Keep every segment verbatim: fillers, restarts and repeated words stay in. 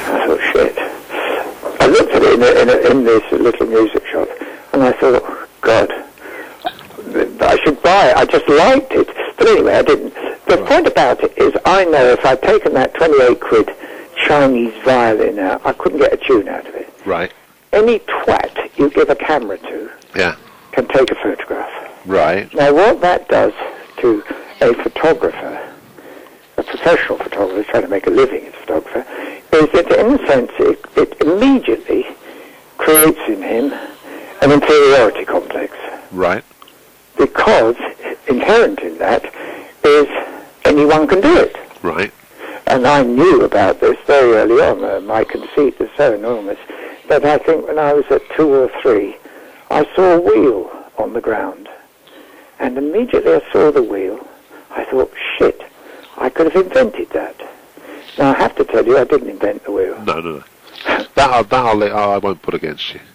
I thought, shit. I looked at it in, a, in, a, in this little music shop, and I thought, God, I should buy it. I just liked it. But anyway, I didn't. The right. point about it is, I know if I'd taken that twenty-eight quid Chinese violin out, I couldn't get a tune out of it. Right. Any twat you give a camera to yeah. can take a photograph. Right. Now, what that does to a photographer, a professional photographer trying to make a living as a photographer, is that in a sense it, it immediately creates in him an inferiority complex. Right. Because inherent in that is anyone can do it. Right. And I knew about this very early on. Uh, my conceit was so enormous that I think when I was at two or three, I saw a wheel on the ground. And immediately I saw the wheel, I thought, shit, I could have invented that. Now, I have to tell you, I didn't invent the wheel. No, no, no. that, I'll, that I'll, I won't put against you.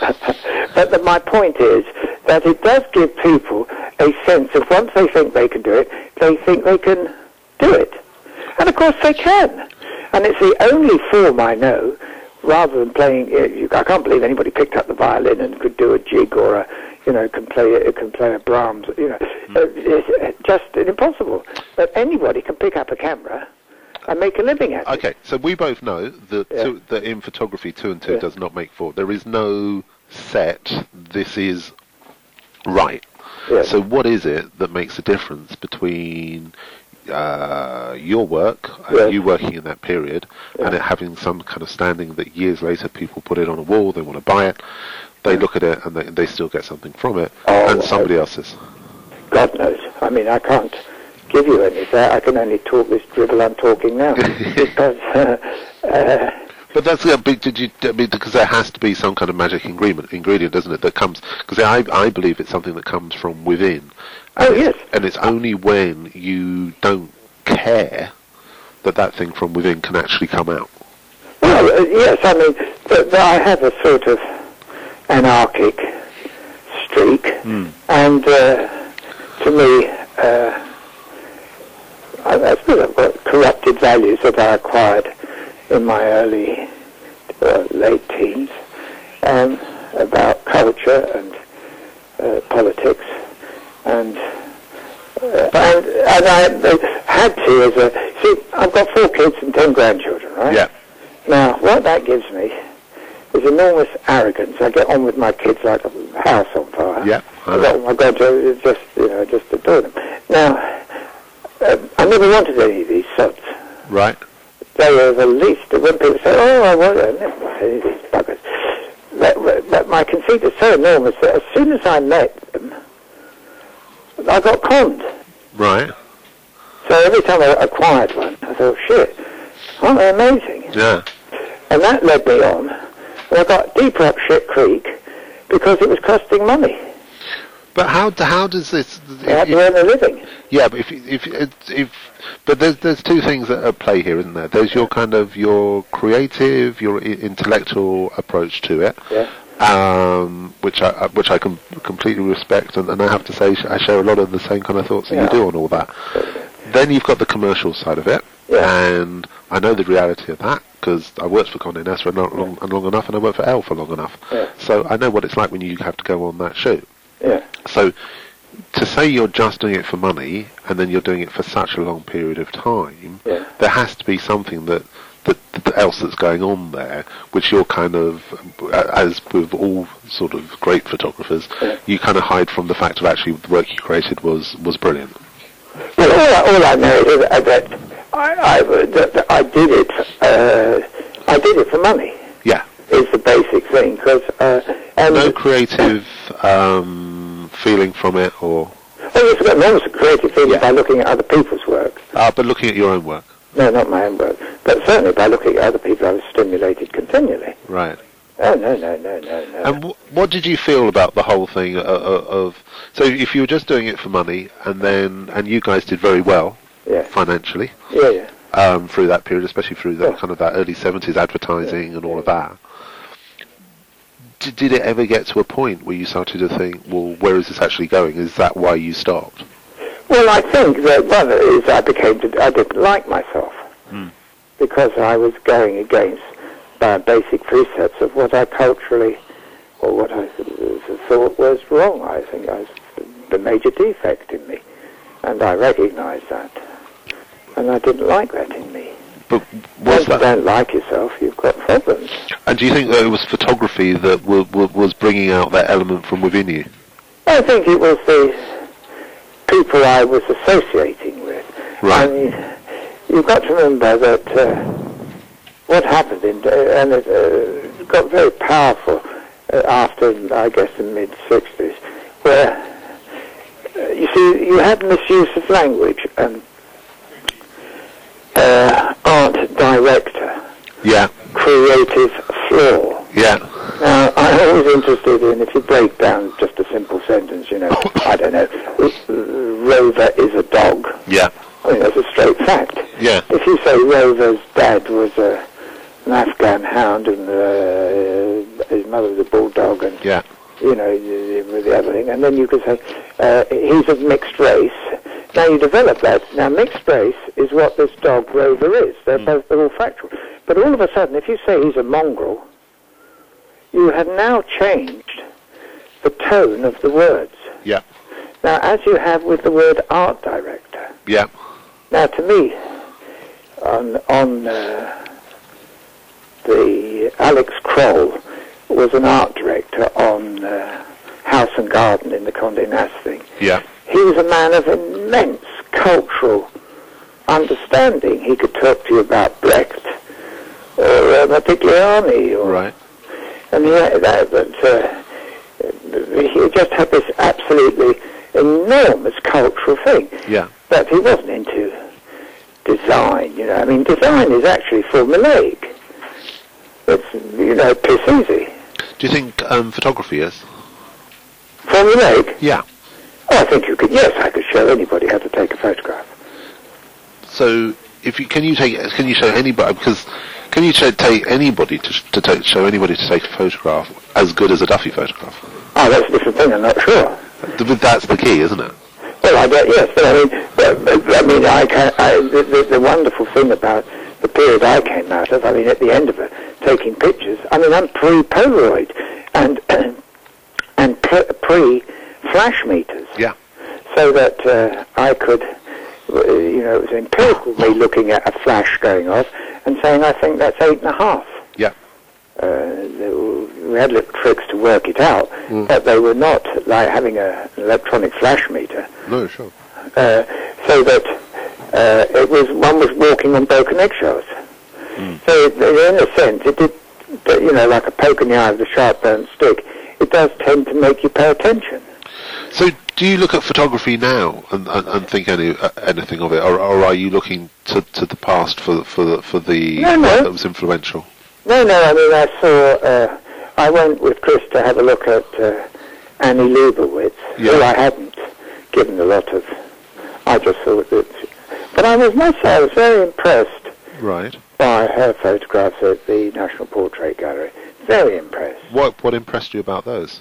But the, my point is that it does give people a sense of once they think they can do it, they think they can do it. And of course they can. And it's the only form I know, rather than playing, you, I can't believe anybody picked up the violin and could do a jig or a, you know, can play a, can play a Brahms, you know, mm. uh, it's just impossible. But anybody can pick up a camera and make a living at okay, it. Okay, so we both know that, yeah. two, that in photography two and two yeah. does not make four. There is no set, this is right. Yeah. So what is it that makes a difference between uh, your work, uh, yeah. you working in that period, yeah. and it having some kind of standing that years later people put it on a wall, they want to buy it, they yeah. look at it and they, they still get something from it, oh, and somebody I, else's? God knows. I mean, I can't give you any of that. I can only talk this dribble I'm talking now. because... Uh, uh, But that's a big. Did you? I mean, because there has to be some kind of magic ingredient, ingredient, doesn't it? That comes because I, I believe it's something that comes from within. And oh yes. And it's only when you don't care that that thing from within can actually come out. Well, uh, yes. I mean, th- th- I have a sort of anarchic streak, mm. and uh, to me, uh, I, I suppose I've got corrupted values that I acquired in my early, uh, late teens, um, about culture and uh, politics, and uh, and, and I had to as a, see, I've got four kids and ten grandchildren, right? Yeah. Now, what that gives me is enormous arrogance. I get on with my kids like a house on fire. Yeah. I got, I got to just, you know, just adore them. Now, uh, I never wanted any of these sods. Right. They were the least, when people say, oh, I want I never want any of these buggers. But, but my conceit is so enormous that as soon as I met them, I got conned. Right. So every time I acquired one, I thought, shit, aren't they amazing? Yeah. And that led me on, and I got deeper up shit creek because it was costing money. But how how does this? I had to earn a living. Yeah, but if if if, if but there's there's two things at at play here, isn't there? There's your kind of your creative, your I- intellectual approach to it, yeah. um, which I which I can completely respect, and, and I have to say I share a lot of the same kind of thoughts that yeah. you do on all that. Then you've got the commercial side of it, yeah. and I know the reality of that because I worked for Condé Nast for not long, long enough, and I worked for Elle for long enough, yeah. so I know what it's like when you have to go on that shoot. Yeah. So, to say you're just doing it for money, and then you're doing it for such a long period of time, yeah. there has to be something that, that, that else that's going on there, which you're kind of, as with all sort of great photographers, yeah. you kind of hide from the fact of actually the work you created was, was brilliant. Well, all I, all I know is that I, I, that I did it. Uh, I did it for money. Yeah. Is the basic thing because uh, and no creative um, feeling from it, or oh, you've got enormous creative feeling yeah. by looking at other people's work. Ah, uh, but looking at your own work. No, not my own work, but certainly by looking at other people, I was stimulated continually. Right. Oh no, no, no, no, no. And w- what did you feel about the whole thing of, of? So, if you were just doing it for money, and then and you guys did very well yeah. financially. Yeah, yeah. Um, through that period, especially through that yeah. kind of that early seventies advertising yeah. and all yeah. of that. Did, did it ever get to a point where you started to think, well, where is this actually going? Is that why you stopped? Well, I think that one is I became, to, I didn't like myself mm. because I was going against by basic precepts of what I culturally, or what I thought was wrong. I think I was the major defect in me, and I recognised that, and I didn't like that in me. But Once was that? you don't like yourself, you've got problems. And do you think that it was photography that w- w- was bringing out that element from within you? I think it was the people I was associating with. Right. I mean, you've got to remember that uh, what happened, in, uh, and it uh, got very powerful uh, after, I guess, the mid sixties, where, uh, you see, you had misuse of language, and uh, art director, Yeah. creative flaw. Yeah. Now, I'm always interested in, if you break down just a simple sentence, you know, I don't know, Rover is a dog. Yeah. I mean, that's a straight fact. Yeah. If you say Rover's dad was a, an Afghan hound and uh, his mother was a bulldog and, Yeah. you know, with the other thing, and then you could say uh, he's of mixed race. Now you develop that. Now mixed race is what this dog Rover is. They're Mm. both, they're all factual. But all of a sudden, if you say he's a mongrel, you have now changed the tone of the words. Yeah. Now, as you have with the word art director. Yeah. Now, to me, on on uh, the Alex Kroll was an art director on uh, House and Garden in the Condé Nast thing. Yeah. He was a man of immense cultural understanding. He could talk to you about Brecht or uh, Modigliani, or Right. and yeah, that, but uh, he just had this absolutely enormous cultural thing. Yeah. But he wasn't into design, you know. I mean, design is actually formulaic. It's, you know, piss easy. Do you think um, photography is? Formulaic? Yeah. Oh, I think you could, yes, I could show anybody how to take a photograph. So, if you can you take can you show anybody because can you show, take anybody to sh- to take, show anybody to take a photograph as good as a Duffy photograph? Oh, that's a different thing, I'm not sure. But that's the key, isn't it? Well, I get, yes, but I mean, but, I mean, I can, I, the, the, the wonderful thing about the period I came out of, I mean, at the end of it, taking pictures, I mean, I'm pre-Polaroid and and pre-flash meters. Yeah. So that uh, I could, uh, you know, it was empirical me looking at a flash going off and saying, I think that's eight and a half. Yeah. Uh, were, we had little tricks to work it out, Mm. but they were not like having a, an electronic flash meter. No, sure. Uh, so that uh, it was one was walking on broken eggshells. Mm. So it, in a sense, it did, you know, like a poke in the eye of the sharp burnt stick. It does tend to make you pay attention. So, do you look at photography now and, and, and think any uh, anything of it, or, or are you looking to, to the past for for the, for the No, no. work that was influential? No, no, I mean, I saw, uh, I went with Chris to have a look at uh, Annie Leibovitz, Yeah. who I hadn't given a lot of, I just thought that, but I was, must say, I was very impressed Right. by her photographs at the National Portrait Gallery. Very impressed. What what impressed you about those?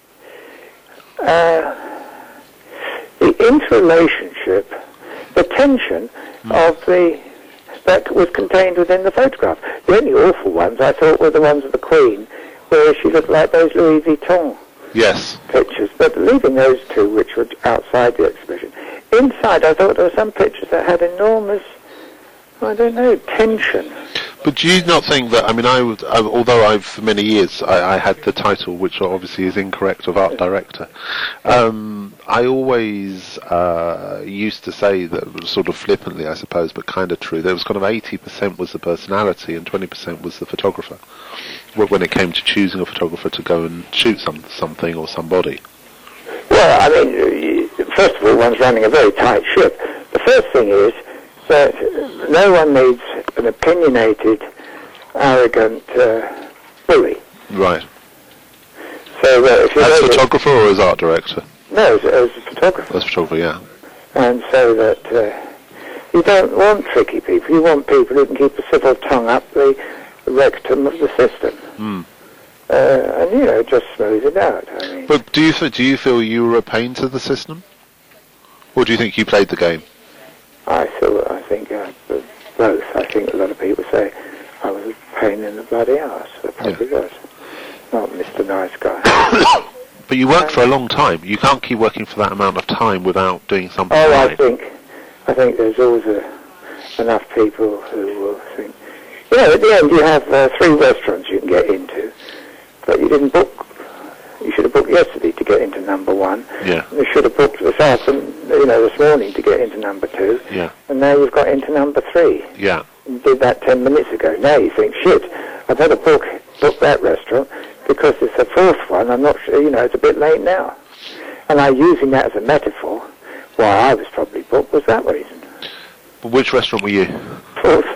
Uh, the interrelationship, the tension Mm. of the, that was contained within the photograph. The only awful ones I thought were the ones of the Queen, where she looked like those Louis Vuitton Yes. pictures, but leaving those two, which were outside the exhibition. Inside, I thought there were some pictures that had enormous, I don't know, tension. But do you not think that, I mean, I, would, I although I've, for many years, I, I had the title, which obviously is incorrect, of art director, um, I always uh, used to say that, sort of flippantly, I suppose, but kind of true, there was kind of eighty percent was the personality and twenty percent was the photographer, when it came to choosing a photographer to go and shoot some something or somebody. Well, I mean, first of all, one's running a very tight ship. The first thing is that no one needs an opinionated, arrogant uh, bully. Right. So that if you're As able- photographer or as art director? no, as, as a photographer, As photographer, yeah. and so that uh, you don't want tricky people. You want people who can keep a civil tongue up the rectum of the system, Mm. uh, and you know, just smooth it out. I mean, But do you th- do you feel you were a pain to the system, or do you think you played the game? I feel, I think uh, both. I think a lot of people say I was pain in the bloody arse. It probably Yeah. was. Not Mister Nice Guy. But you worked for a long time. You can't keep working for that amount of time without doing something Oh, right. I think, I think there's always a, enough people who will think. You know, at the end you have uh, three restaurants you can get into, but you didn't book. You should have booked yesterday to get into number one. Yeah. You should have booked this afternoon, you know, this morning to get into number two. Yeah. And now you've got into number three. Yeah. You did that ten minutes ago. Now you think, shit, I better book book that restaurant because it's the fourth one. I'm not sure, you know, it's a bit late now. And I'm using that as a metaphor. Why I was probably booked was that reason. But which restaurant were you? Fourth.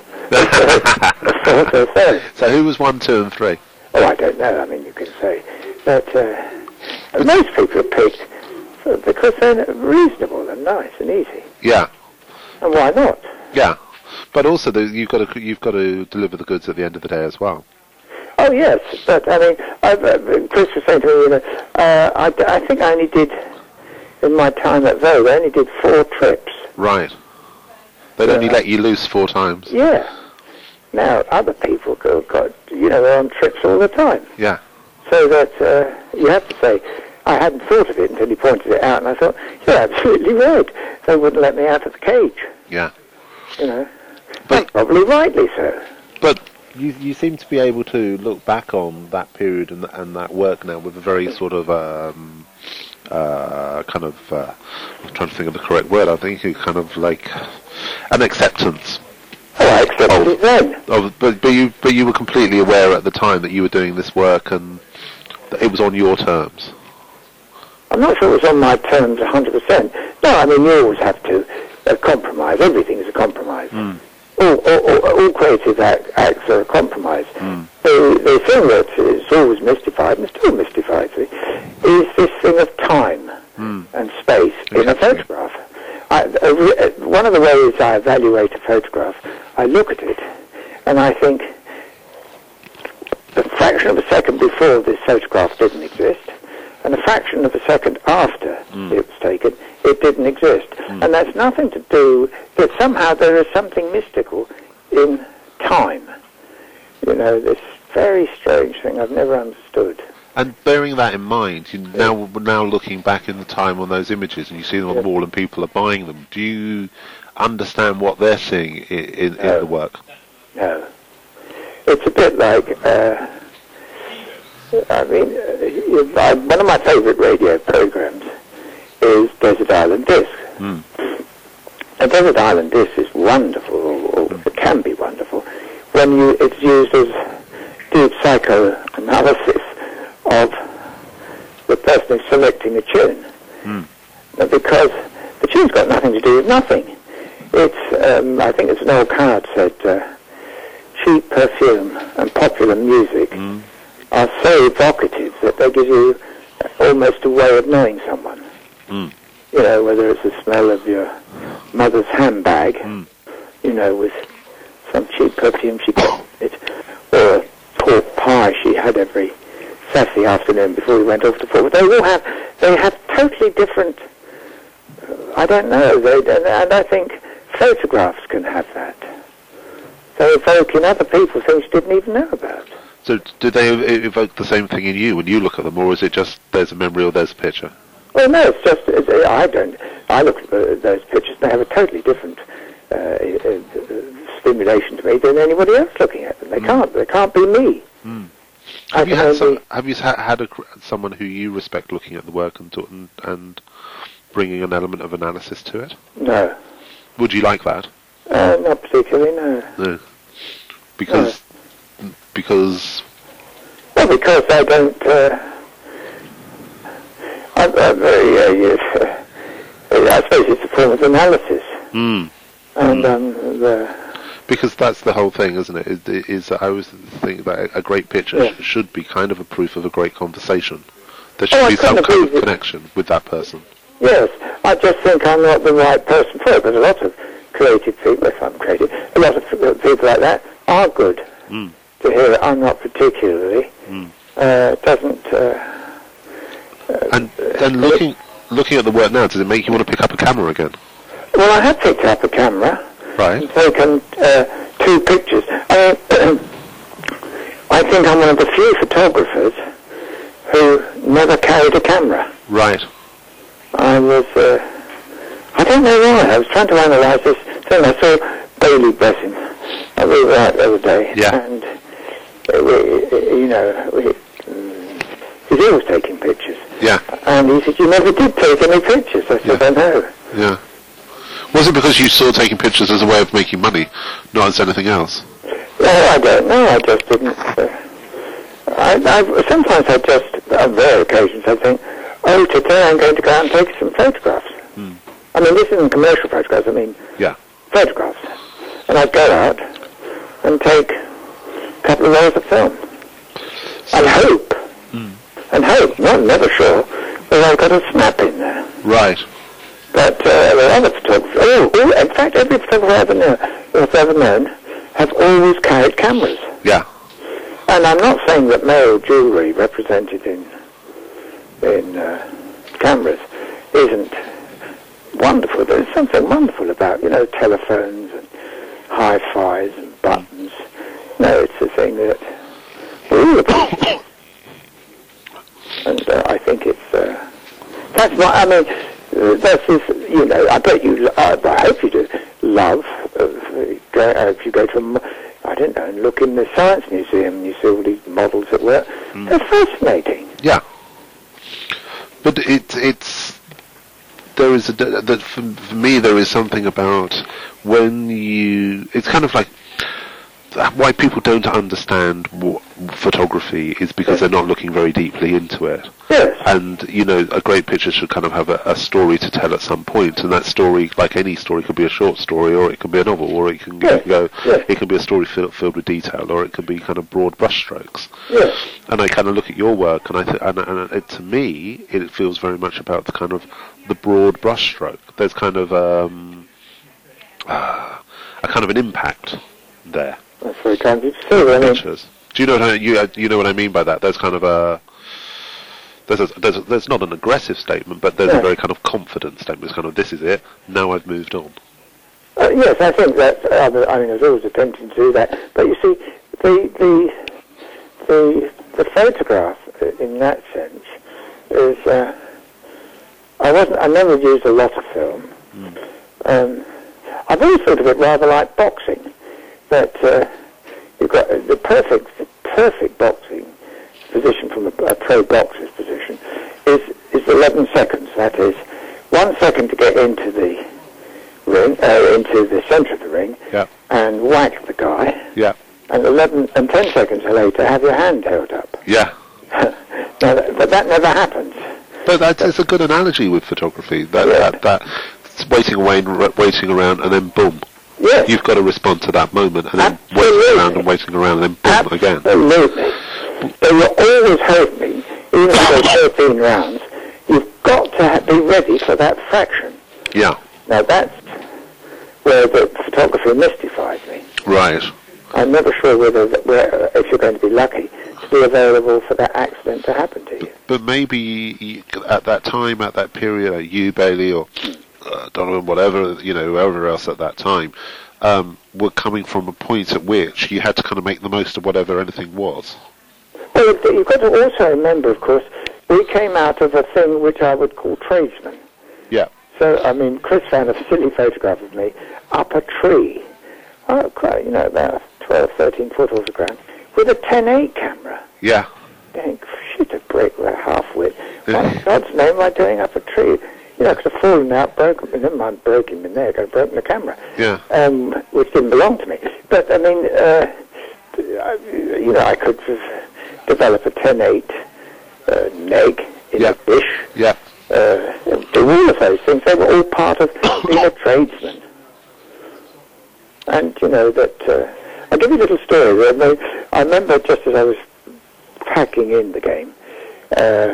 Fourth or third. So who was one, two, and three? Oh, I don't know. I mean, you can say. But uh, most people are picked for, because they're reasonable and nice and easy. Yeah. And why not? Yeah. But also, the, you've got to you've got to deliver the goods at the end of the day as well. Oh yes, but I mean, I've, uh, Chris was saying to me, you know, uh, I, I think I only did in my time at Vogue, I only did four trips. Right. They'd Yeah. only let you loose four times. Yeah. Now other people go, got, you know, they're on trips all the time. Yeah. So that uh, you have to say, I hadn't thought of it until he pointed it out, and I thought, you're absolutely right. They wouldn't let me out of the cage. Yeah. You know, But- and probably rightly so. But you you seem to be able to look back on that period and and that work now with a very sort of um, uh, kind of uh, I'm trying to think of the correct word. I think it's kind of like an acceptance. Oh, I accepted it then. Of, but but you but you were completely aware at the time that you were doing this work and that it was on your terms. I'm not sure it was on my terms one hundred percent. No, I mean, you always have to uh, compromise. Everything is a compromise. Mm. All, all, all, all creative act, acts are a compromise. Mm. The, the thing that is always mystified, and still mystifies me, is this thing of time Mm. and space in a Exactly. photograph. I, a re- uh, one of the ways I evaluate a photograph, I look at it and I think the fraction of a second before this photograph didn't exist, and a fraction of a second after Mm. it was taken, it didn't exist. Mm. And that's nothing to do, that somehow there is something mystical in time. You know, this very strange thing I've never understood. And bearing that in mind, you now now looking back in the time on those images, and you see them on Yeah. the wall, and people are buying them. Do you understand what they're seeing in, in, in No. the work? No. It's a bit like, uh, I mean, uh, you- I- one of my favourite radio programs is Desert Island Disc. Mm. And Desert Island Disc is wonderful, or, or it can be wonderful, when you it's used as deep psychoanalysis of the person who's selecting a tune. Mm. Because the tune's got nothing to do with nothing. It's, um, I think it's an old card said, uh, cheap perfume and popular music Mm. are so evocative that they give you almost a way of knowing someone. Mm. You know, whether it's the smell of your mother's handbag, Mm. you know, with some cheap perfume she got it, or a pork pie she had every Saturday afternoon before we went off to football. They all have, they have totally different, uh, I don't know, they, and I think photographs can have that. They evoke in other people things you didn't even know about. So do they ev- evoke the same thing in you when you look at them, or is it just there's a memory or there's a picture? Well, no, it's just, it's, I don't, I look at the, those pictures and they have a totally different uh, uh, stimulation to me than anybody else looking at them. They Mm. can't, they can't be me. Mm. I Have you can had some, only- have you ha- had a, cr- someone who you respect looking at the work and, to- and and bringing an element of analysis to it? No, Would you like that? uh, not particularly, no. No. Because because Well, because I don't, uh, I'm, I'm very, uh, yes, uh, I suppose it's a form of analysis. mm, And um, the, because that's the whole thing, isn't it? Is, is that I always think that a great picture Yeah. sh- should be kind of a proof of a great conversation. There should Oh, I be some couldn't kind agree of with- connection with that person. yes, I just think I'm not the right person for it, but a lot of creative people, if I'm creative, a lot of f- people like that are good. Mm, To hear it, I'm not particularly. mm. Uh, doesn't. Uh, And then looking looking at the work now, does it make you want to pick up a camera again? well, I have picked up a camera Right. and taken uh, two pictures. I mean, think I'm one of the few photographers who never carried a camera. Right. I was, uh, I don't know why, I was trying to analyse this thing. I saw Bailey Blessing, I was out the other day, yeah. and, uh, we, you know, we, um, he's always taking pictures. Yeah. And he said, you never did take any pictures. I said, yeah. I know. Yeah. Was it because you saw taking pictures as a way of making money, not as anything else? No, I don't know. I just didn't. Uh, I, I, sometimes I just, on rare occasions, I think, oh, today I'm going to go out and take some photographs. Hmm. I mean, this isn't commercial photographs, I mean yeah. photographs. And I'd go out and take a couple of rolls of film. And hope, hmm. and hope, not never sure, that I've got a snap in there. Right. But uh, there are other photographers, oh, oh, in fact, every photographer I've ever, know, I've ever known have always carried cameras. Yeah. And I'm not saying that male jewellery represented in in uh, cameras isn't wonderful. There's something wonderful about, you know, telephones and hi-fis and buttons. No, it's a thing that we're all about. And uh, I think it's... Uh, that's my... I mean, uh, that's is, you know, I bet you... I, I hope you do love... Uh, go, uh, if you go to... A, I don't know, and look in the Science Museum and you see all these models at work. Mm. They're fascinating. Yeah. But it, it's... There is a... That for, for me, there is something about when you... It's kind of like... Why people don't understand what photography is because yes. they're not looking very deeply into it. Yes. And, you know, a great picture should kind of have a, a story to tell at some point, and that story, like any story, could be a short story, or it can be a novel, or it can, yes. go, yes. it can be a story filled, filled with detail, or it can be kind of broad brushstrokes. Yes. And I kind of look at your work, and I th- and, and it, to me, it feels very much about the kind of the broad brushstroke. There's kind of um, uh, a kind of an impact there. That's very kind of you to say. I mean, do you know what I, you uh, you know what I mean by that? There's kind of a there's a, there's a, there's not an aggressive statement, but there's yeah. a very kind of confident statement. It's kind of, this is it. Now I've moved on. Uh, yes, I think that. Uh, I mean, I was always attempting to do that. But you see, the the the the photograph in that sense is. Uh, I wasn't. I never used a lot of film. Mm. Um, I've always thought of it rather like boxing. That uh, you've got uh, the perfect, perfect boxing position from a, a pro boxer's position is is eleven seconds. That is one second to get into the ring, uh, into the centre of the ring, yeah. and whack the guy. Yeah. And eleven and ten seconds later, have your hand held up. Yeah. now, that, but that never happens. But that's it's a good analogy with photography. That yeah. that, that waiting away and waiting around, and then boom. Yes. You've got to respond to that moment, and then Absolutely. waiting around and waiting around, and then boom, again. Absolutely. They will always help me, even if they're thirteen rounds. You've got to ha- be ready for that fraction. Yeah. Now that's where the photography mystifies me. Right. I'm never sure whether, where, if you're going to be lucky, to be available for that accident to happen to you. But maybe you, at that time, at that period, like you, Bailey, or... Uh, Donovan, whatever, you know, whoever else at that time, um, were coming from a point at which you had to kind of make the most of whatever anything was. Well, you've got to also remember, of course, we came out of a thing which I would call tradesmen. Yeah. So, I mean, Chris found a silly photograph of me up a tree, oh, quite, you know, about twelve, thirteen foot off the ground, with a ten eight camera. Yeah. Think, shit, a break, half wit. What in God's name am I doing up a tree? You know, I could have fallen out, broken, never mind breaking me there, I could have broken the camera, yeah. um, which didn't belong to me. But, I mean, uh, you know, I could have developed a ten eight uh, neg in yeah. a dish. Yeah. Uh, do all of those things. They were all part of being a tradesman. And, you know, that... Uh, I'll give you a little story. I remember just as I was packing in the game... Uh,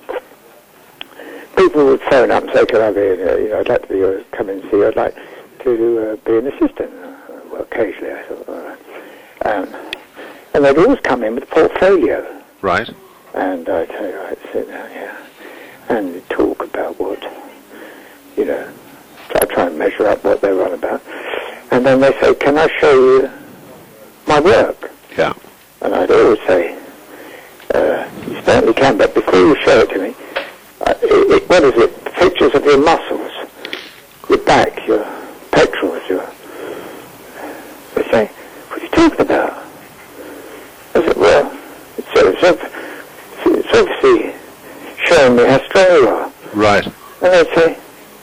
people would phone up and say, "Can I be? Uh, you know, I'd like to be, uh, come and see you. I'd like to uh, be an assistant." Uh, well, occasionally, I thought, all right. Um, and they'd always come in with a portfolio. Right. And I'd say, "Right, sit down here," and they'd talk about what, you know, try try and measure up what they were on about, and then they say, "Can I show you my work?" Yeah. And I'd always say, uh, you certainly can, but before you show it to me, uh, it, it, what is it? Pictures of your muscles, your back, your pectorals, your... They say, what are you talking about? I said, well, it's, it's, it's obviously showing me how strong you are. Right. And they'd say,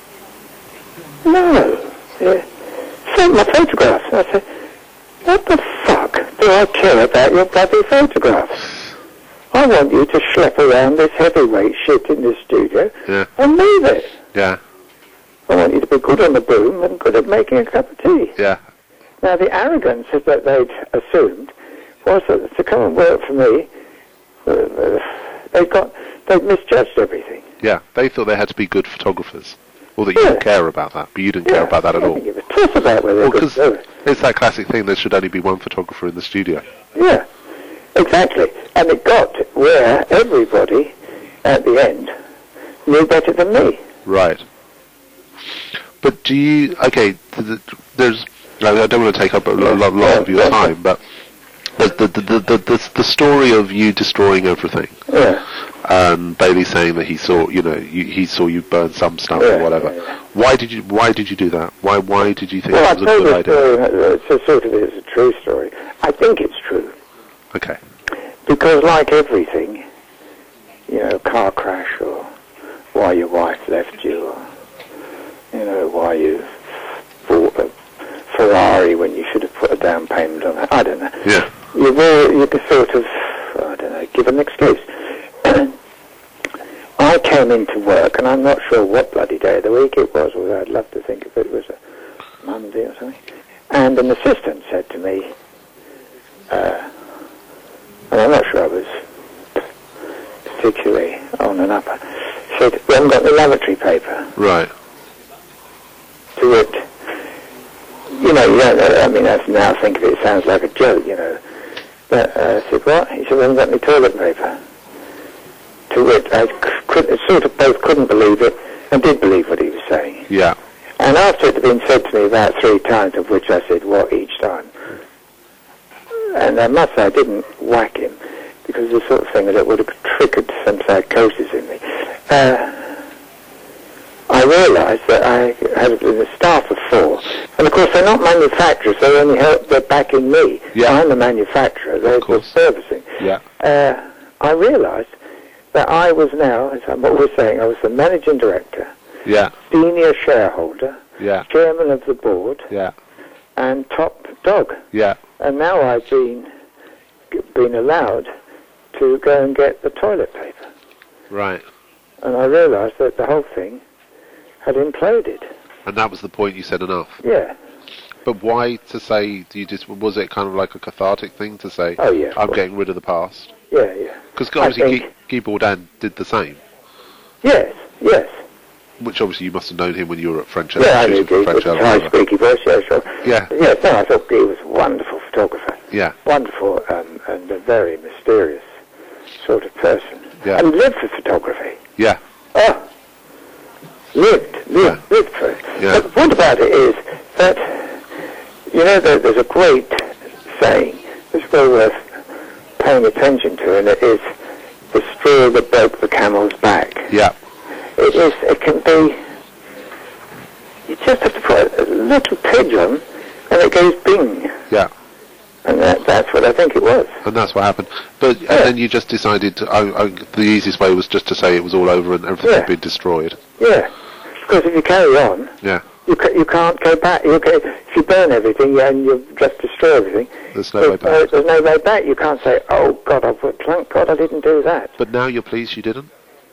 no, yeah, send my photographs. And I'd say, what the fuck do I care about your bloody photographs? I want you to schlep around this heavyweight shit in this studio yeah. and leave it. Yeah. I want you to be good on the boom and good at making a cup of tea. Yeah. Now, the arrogance that they'd assumed was that to come and work for me, uh, they got, they'd misjudged everything. Yeah, they thought they had to be good photographers. Or that yeah. you didn't care about that, but you didn't yeah. care about that at I all. didn't give a toss about whether well, they could do it. It's that classic thing, there should only be one photographer in the studio. Yeah, exactly. And it got where everybody, at the end, knew better than me. Right. But do you... Okay, there's... I don't want to take up a lot, lot, lot of your time, but the the, the the the the story of you destroying everything. Yeah. Um, Bailey saying that he saw, you know, you, he saw you burn some stuff yeah, or whatever. Yeah, yeah. Why did you Why did you do that? Why Why did you think well, it was a good idea? Well, it's a sort of it's a true story. I think it's true. Okay. Because like everything, you know, car crash or why your wife left you, or you know, why you bought a Ferrari when you should have put a down payment on it. I don't know. Yeah. You've all, you could sort of, I don't know, give an excuse. I came into work, and I'm not sure what bloody day of the week it was, although I'd love to think if it was a Monday or something. And an assistant said to me, uh, and I'm not sure I was particularly on and upper, said, we haven't got the lavatory paper. Right. To it. You know, you don't, I mean, that's, now I think of it, it sounds like a joke, you know. But uh, I said, what? He said, we haven't got any toilet paper. To which I could, sort of both couldn't believe it and did believe what he was saying. Yeah. And after it had been said to me about three times, of which I said, what, each time? And I must say I didn't whack him, because it's the sort of thing that would have triggered some psychosis in me. Uh, I realised that I had been a staff of four, and of course they're not manufacturers, they only help, they're backing me. Yeah. I'm the manufacturer, they're the servicing. Yeah. Uh, I realised that I was now, as I'm always saying, I was the managing director, Yeah. senior shareholder, Yeah. chairman of the board, Yeah. and top dog. Yeah. And now I've been been allowed to go and get the toilet paper. Right. And I realised that the whole thing had imploded. And that was the point you said enough. Yeah. But why to say, do you just, was it kind of like a cathartic thing to say, Oh, yeah. I'm getting rid of the past? Yeah, yeah. Because I obviously think- Guy, Guy Bourdin did the same, Yes, yes. which obviously you must have known him when you were at French Yeah, I knew Institute Guy for French with his Art. high squeaky voice, yeah, sure. Yeah. Yes, no, I thought Guy was a wonderful photographer. Yeah. Wonderful um, and a very mysterious sort of person. Yeah. And lived for photography. Yeah. Oh. Lived, lived, Yeah. lived for it. Yeah. But the point about it is that, you know, there, there's a great saying that's well worth paying attention to, and it is the straw that broke the camel's back. Yeah. It is, it can be, you just have to put a little pidge on, and it goes bing. Yeah. And that, that's what I think it was. And that's what happened. But Yeah. and then you just decided, to, I, I, the easiest way was just to say it was all over and everything Yeah. had been destroyed. Yeah. Because if you carry on, Yeah. you ca- you can't go back. You ca- if you burn everything and you just destroy everything, There's no way there's, no, back. there's no way back. You can't say, oh, God, I put, thank God I didn't do that. But now you're pleased you didn't?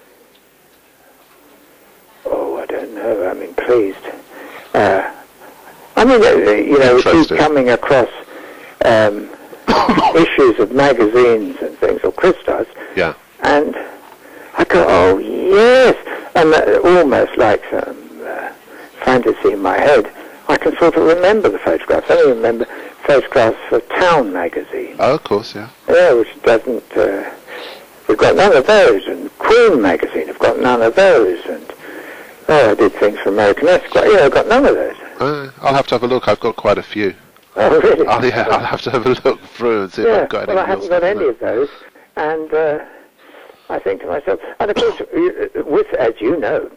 Oh, I don't know. I mean, pleased. Uh, I mean, uh, you know, we keep Interesting. coming across um, issues of magazines and things, or Chris does, Yeah. and I go, oh, yes. And uh, almost like some uh, fantasy in my head, I can sort of remember the photographs. I only remember photographs for Town magazine. Oh, of course, yeah. Yeah, which doesn't... Uh, we've got none of those. And Queen magazine, I've got none of those. And, oh, I did things for American Esquire. Yeah, I've got none of those. Uh, I'll have to have a look. I've got quite a few. Oh, really? Oh, yeah, I'll have to have a look through and see yeah. if I've got any. Well, I haven't got any of those, and uh, I think to myself, and of course, with, as you know,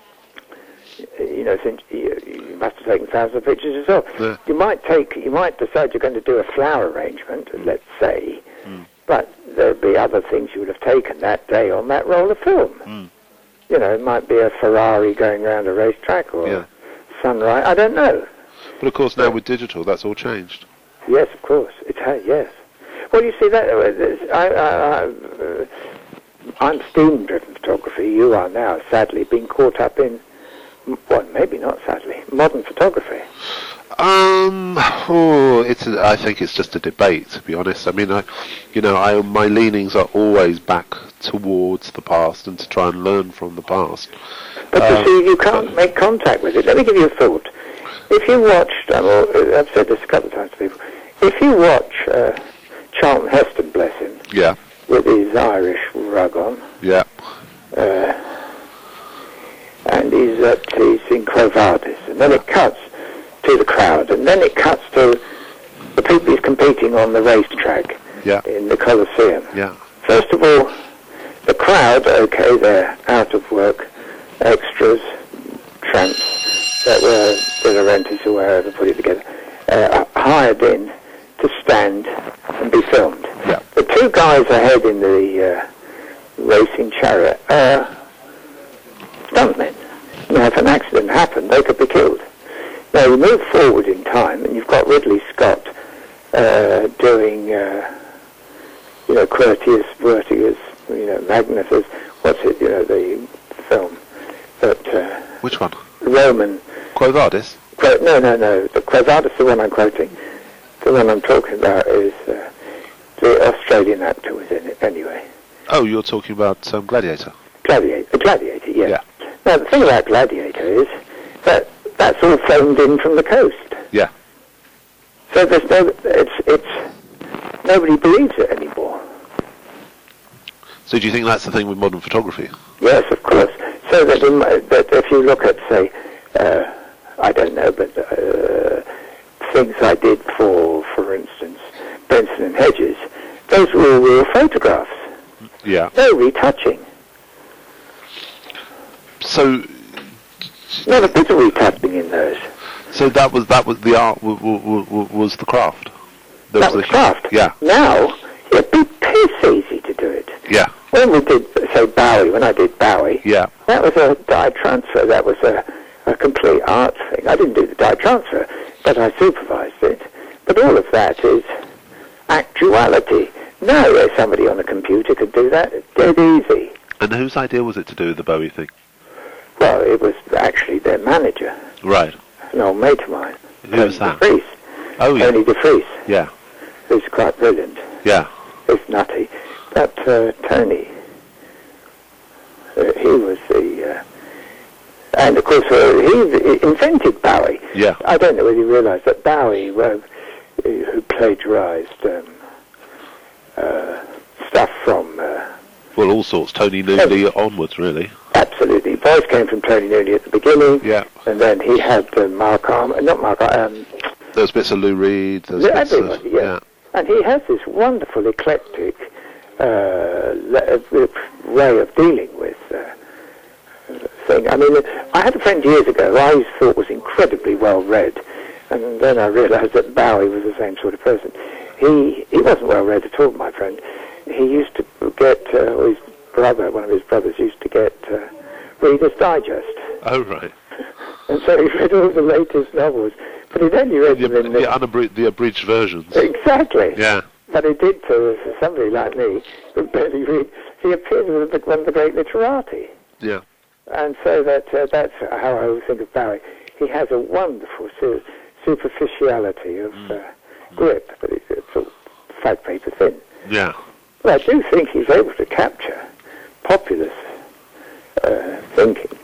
you know, since you, you must have taken thousands of pictures yourself, yeah. you might take, you might decide you're going to do a flower arrangement, let's say, mm. but there'd be other things you would have taken that day on that roll of film. Mm. You know, it might be a Ferrari going around a racetrack or yeah. sunrise. I don't know. But of course, now with digital, that's all changed. Yes, of course, it has. Yes. Well, you see that uh, I, I, I, uh, I'm steam-driven photography. You are now, sadly, being caught up in. Well, maybe not sadly, modern photography. Um, oh, it's. A, I think it's just a debate, to be honest. I mean, I, you know, I, my leanings are always back towards the past and to try and learn from the past. But uh, you see, you can't make contact with it. Let me give you a thought. If you watched, I've said this a couple of times to people, if you watch uh, Charlton Heston, bless him, yeah, with his Irish rug on, yeah. Uh, and he's at he's in Quo Vadis, and then it cuts to the crowd, and then it cuts to the people he's competing on the racetrack yeah. in the Colosseum. Yeah. First of all, the crowd, okay, they're out of work, extras, tramps that were the renters or wherever put it together, uh, hired in to stand and be filmed. Yeah. The two guys ahead in the uh, racing chariot are stuntmen. Now, if an accident happened, they could be killed. Now, you move forward in time, and you've got Ridley Scott uh, doing, uh, you know, Curtius, Vertigus, you know, Magnificus, what's it, you know, the film. But, uh, which one? Roman. Quo Vadis? Quo, no, no, no. The Quo Vadis, the one I'm quoting. The one I'm talking about is uh, the Australian actor was in it, anyway. Oh, you're talking about um, Gladiator? Gladiator, Gladiator, yeah. yeah. Now, the thing about Gladiator is that that's all filmed in from the coast. Yeah. So there's no, it's, it's, nobody believes it anymore. So do you think that's the thing with modern photography? Yes, of course. So that, in, that if you look at, say, uh, I don't know, but uh, things I did for, for instance, Benson and Hedges, those were all real photographs. Yeah. No retouching. So, not a bit of retouching in those. So that was that was the art. W- w- w- was the craft. There that was, was craft. Yeah. Now it'd be piss easy to do it. Yeah. When we did, say, Bowie, when I did Bowie, yeah, that was a dye transfer. That was a, a complete art thing. I didn't do the dye transfer, but I supervised it. But all of that is actuality. Now there's somebody on a computer could do that. It's dead easy. And whose idea was it to do the Bowie thing? Well, it was actually their manager. Right. An old mate of mine. Who was that? DeFries. Oh, yeah. Tony DeFries. Yeah. Who's quite brilliant. Yeah. He's nutty. But uh, Tony, uh, he was the... Uh, and, of course, uh, he invented Bowie. Yeah. I don't know whether you realise that Bowie, uh, who plagiarised um, uh, stuff from... Uh, well, all sorts. Tony Newley onwards, really. Absolutely. Voice came from Tony Newley at the beginning. Yeah. And then he had uh, Mark Arm... Not Mark Arm... Um, There's bits of Lou Reed. There's yeah, bits everybody, of, yeah. yeah. And he has this wonderful, eclectic uh, le- way of dealing with uh, thing. I mean, I had a friend years ago who I thought was incredibly well read, and then I realised that Bowie was the same sort of person. He he wasn't well read at all, my friend. He used to get, uh, or his brother, one of his brothers, used to get uh, Reader's Digest. Oh, right. And so he read all the latest novels, but he'd only read the, them in the... The, unabri- the abridged versions. Exactly. Yeah. But he did to somebody like me, who barely read. He appeared with the, one of the great literati. Yeah. And so that uh, that's how I always think of Bowie. He has a wonderful su- superficiality of mm. uh, grip, but it's, it's all fag paper thin. Yeah. But I do think he's able to capture populace uh, thinking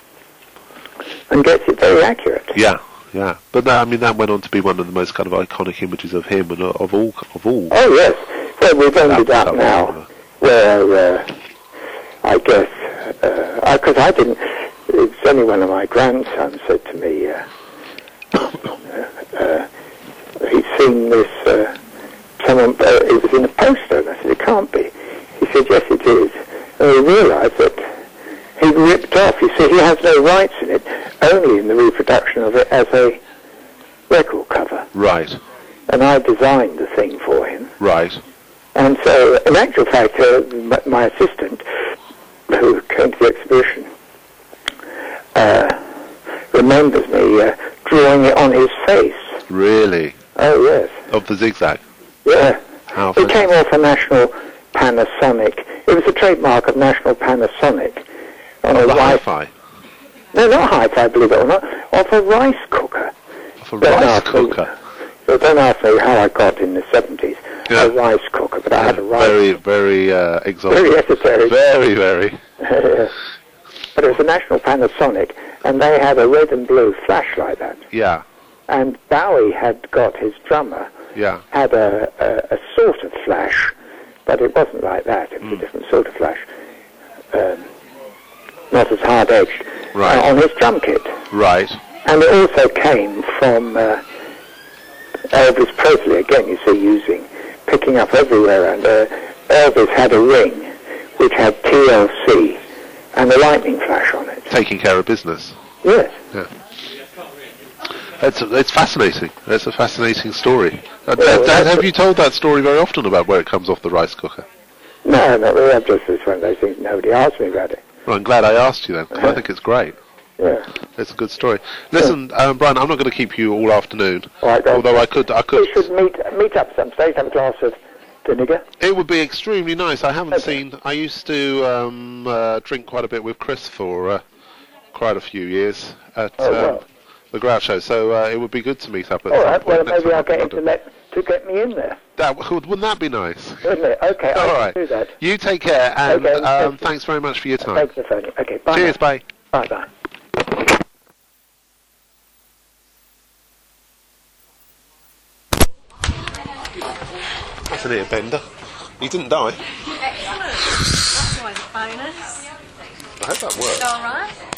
and gets it very accurate. Yeah. Yeah, but that, I mean, that went on to be one of the most kind of iconic images of him and of all, of all. Oh yes, well we've ended up that now where uh, I guess because uh, I, I didn't. It's only one of my grandsons said to me. Uh, uh, he seen this, uh, someone, uh, it was in a poster, and I said, it can't be. He said, yes, it is. And we realised that he'd ripped off. You see, he has no rights in it, only in the reproduction of it as a record cover. Right. And I designed the thing for him. Right. And so, in actual fact, uh, my, my assistant, who came to the exhibition, uh, remembers me uh, drawing it on his face. Really? Oh, yes. Of the zigzag? Yeah. How It came off a National Panasonic. It was a trademark of National Panasonic. On Of a the rice, hi-fi? No, not hi-fi, believe it or not. Of a rice cooker. Of a Don't rice ask me- cooker? So don't ask me how I got in the seventies Yeah. a rice cooker, but I had a rice. Very, very uh, exotic. Very esoteric. Very, very. But it was a National Panasonic, and they had a red and blue flash like that. Yeah, And Bowie had got, his drummer, yeah. had a, a, a sort of flash, but it wasn't like that. It was Mm. a different sort of flash. Um, not as hard-edged. Right. uh, on his drum kit. Right. And it also came from uh, Elvis Presley, again, you see, using, picking up everywhere. And uh, Elvis had a ring which had T L C and a lightning flash on it. Taking care of business. Yes. Yeah. It's it's fascinating. It's a fascinating story. Uh, Yeah, well, Dad, that's have a- you told that story very often about where it comes off the rice cooker? No, not really. I'm just, it's one of those things, nobody asked me about it. Well, I'm glad I asked you then, 'cause I think it's great. Yeah. It's a good story. Listen, um, Brian, I'm not going to keep you all afternoon. All right, go. Although I could, I could. We should meet meet up some stage, have a glass of vinegar. It would be extremely nice. I haven't Okay. seen. I used to um, uh, drink quite a bit with Chris for uh, quite a few years at Oh, um, well. the Groucho. So uh, it would be good to meet up at All some right, point. well, next maybe time I'll I'm get in him to London. let to get me in there, That wouldn't that be nice? wouldn't it? Okay, All I'll right. do that. You take care, and Okay, um, thank you. thanks very much for your time. Thanks for phoning. Okay, bye. Cheers, bye. Bye bye. That's an ear bender. He didn't die. Excellent. That's always a bonus. I hope that works. All right.